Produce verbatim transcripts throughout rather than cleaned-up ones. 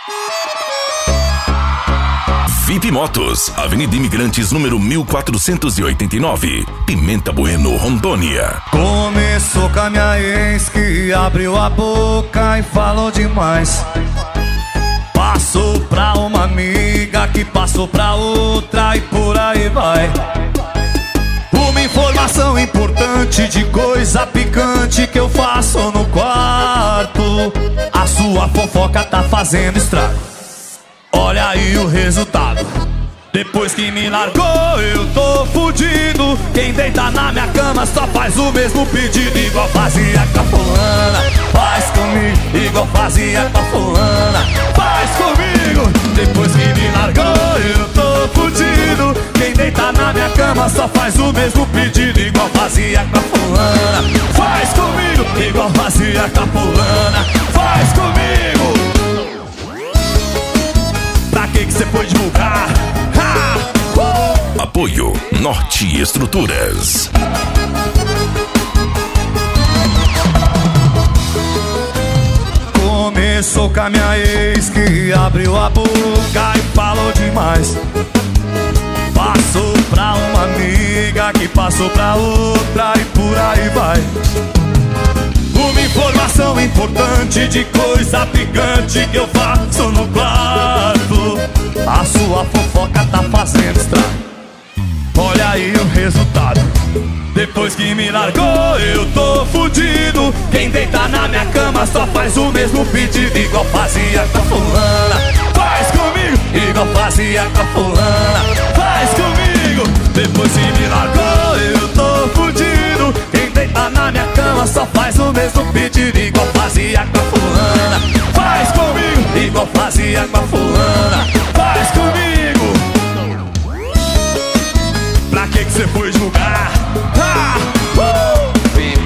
V I P Motos, Avenida Imigrantes, número mil quatrocentos e oitenta e nove, Pimenta Bueno, Rondônia. Começou com a minha ex que abriu a boca e falou demais. Passou pra uma amiga que passou pra outra e por aí vai. Uma informação importante de coisa picante que eu faço no quarto. A sua fofoca tá fazendo estrago. Olha aí o resultado. Depois que me largou eu tô fudido. Quem deita na minha cama só faz o mesmo pedido. Igual fazia com a fulana, faz comigo. Igual fazia com a fulana, faz comigo. Depois que me largou eu tô fudido. Quem deita na minha cama só faz o mesmo pedido. Igual fazia com a fulana, faz comigo. Igual fazia com a fulana, faz comigo. Pra que que você foi divulgar? Ha! Uh! Apoio Norte Estruturas. Começou com a minha ex que abriu a boca e falou demais. Passou pra uma amiga que passou pra outra e por aí vai. Uma informação importante de coisa picante que eu faço no quarto. A sua fofoca tá fazendo estrago. Olha aí o resultado. Depois que me largou eu tô fudido. Quem deita na minha cama só faz o mesmo pedido. Igual fazia com a fulana, faz comigo. Igual fazia com a fulana, faz comigo. Depois que me largou eu tô fudido. Quem deita na minha cama só faz o mesmo pedido. Igual fazia com a fulana, faz comigo. Igual fazia com a fulana, faz comigo. Pra que que você foi julgar? Ah! Uh!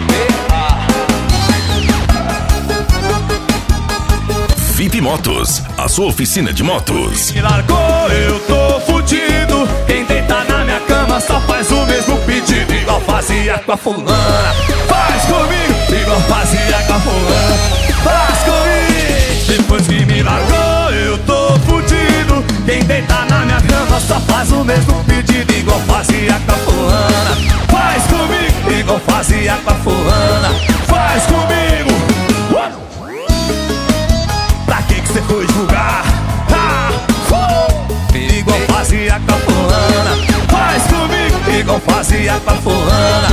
V I P Motos, a sua oficina de motos. Me largou, eu tô fudido. Quem deita na minha cama só faz o mesmo pedido. Igual fazia com a fulana, faz comigo. Igual fazia com a fulana, faz comigo. Depois que me largou, eu tô fudido. Quem deita na minha cama só faz o mesmo pedido. Igual fazia com a fulana, faz comigo. Igual fazia com a fulana, faz comigo. Pra que que você foi julgar? Ah! Uh! Igual fazia com a fulana, faz comigo. Igual fazia com a fulana,